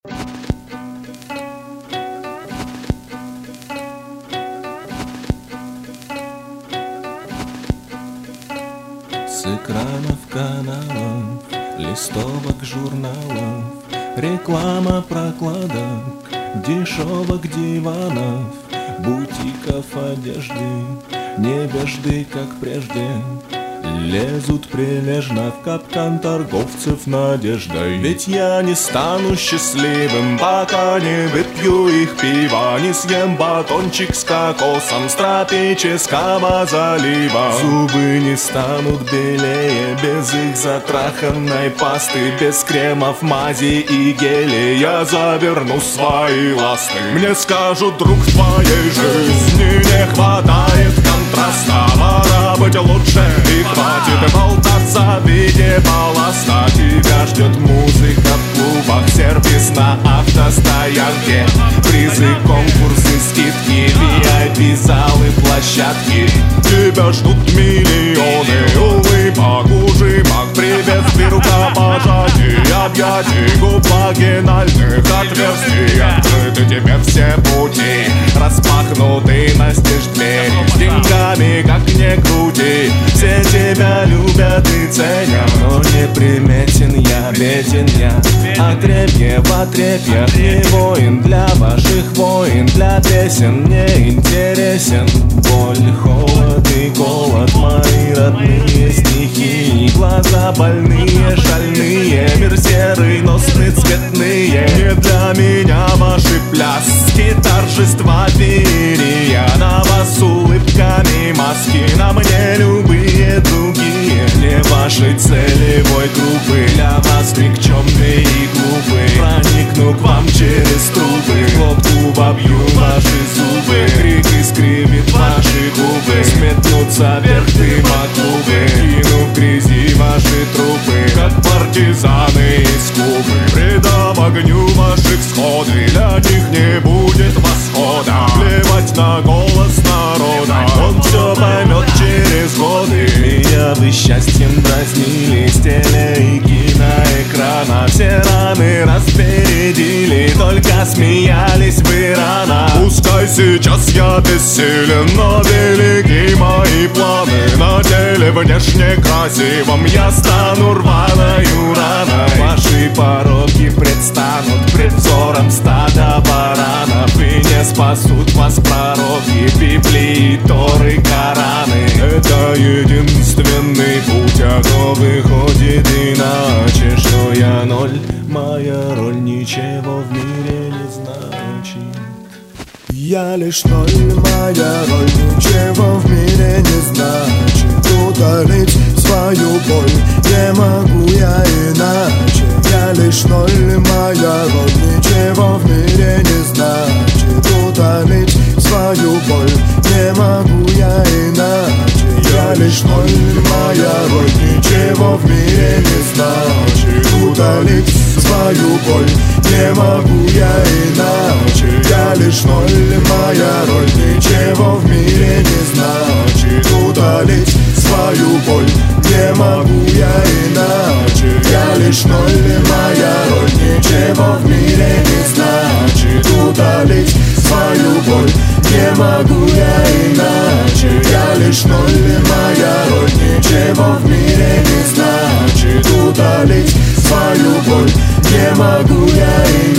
С экранов каналов, листовок журналов, реклама прокладок, дешевок диванов, бутиков одежды, невежды, как прежде, лезут прилежно в капкан торговцев надеждой. Ведь я не стану счастливым, пока не выпью их пива, не съем батончик с кокосом с тропического залива. Зубы не станут белее без их затраханной пасты, без кремов, мази и гелей я заверну свои ласты. Мне скажут: друг, в твоей жизни не хватает контраста, пора быть лучше и хватит болтаться в виде балласта. Тебя ждет музыка в клубах, сервис на автостоянке, призы, конкурсы, скидки, VIP-залы, площадки. Тебя ждут миллионы улыбок, ужимок, приветствий, рукопожатий, объятий, губ, вагинальных отверстий. Открыты теперь все пути, распахнуты настежь двери. С деньгами, как ни крути, все тебя любят и ценят, но не приметен я, беден я. Отрепье в отрепьях, не воин для ваших войн, для песен мне интересен. Боль, холод и голод, мои родные стихи, глаза больные, шальные, мир серый, но сны цветные. Не для меня ваши пляски, торжества, феерия, на вас улыбками маски, на мне любые другие. Не вашей целевой группы, для вас никчемные и глупые. Проникну к вам через трубы, глотку вобью ваши зубы, крик искривит ваши губы, сметнутся вверх дымоклубы, кину в грязи ваши трупы, как партизаны из Кубы. Предам огню ваши всходы, для них не будет восхода. Плевать на голос народа, он все поймет через годы. Меня вы счастьем дразнили с теле и киноэкрана, все раны распередили, только смеялись вы рано. Пускай сейчас я бессилен, но велики мои планы. На теле внешне красивом я стану рваной раной. Ваши пороки предстанут пред взором стада баранов, и не спасут вас пророки Библии, Торы, Кораны. Это единственный путь, а то выходит иначе, что я ноль, моя роль ничего в мире не значит. Я лишь ноль, моя роль ничего в мире не значит. Удалить свою боль не могу я иначе. Я лишь ноль, моя роль ничего в мире не значит. Удалить свою боль не могу я иначе. Я лишь ноль, моя роль ничего в мире не значит. Удалить свою боль не могу я иначе. Я лишь ноль, моя роль ничего в мире не значит. Удалить свою боль не могу я иначе. Я лишь ноль, моя роль ничего в мире не значит. Удалить свою боль не могу я иначе. Я лишь ноль, моя роль ничего в мире не значит. Удалить свою боль не могу я иначе.